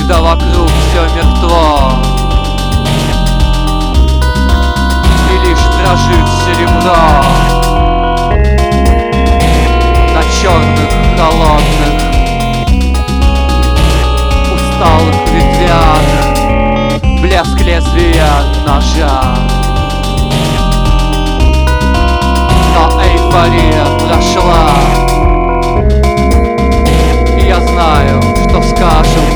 когда вокруг все мертво, и лишь дрожит серебро на черных, холодных, усталых ветвях, блеск лезвия ножа. Но эйфория прошла, и я знаю, что скажут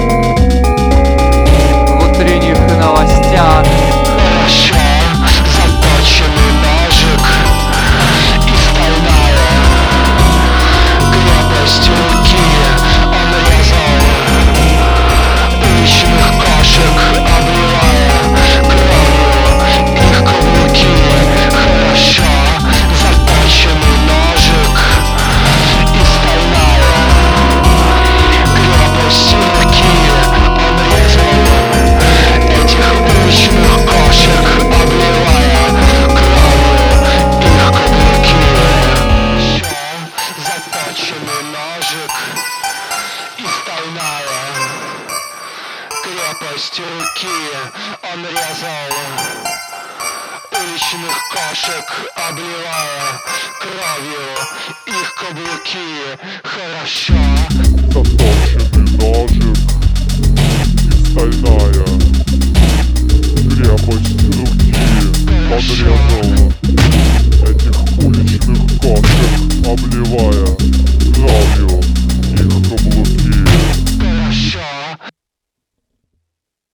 в утренних новостях. Хорошо заточенный ножик и стальная крепость руки. Он резал уличных кошек, обливая кровью их каблуки. Хорошо заточенный ножик и стальная крепость руки. Он резал этих уличных кошек, обливая кровью их каблуки. Заточенный ножик и стальная крепость руки. Он резал уличных кошек, обливая кровью их каблуки. Хорошо Заточенный ножик и стальная крепость руки. Он резал этих уличных кошек, обливая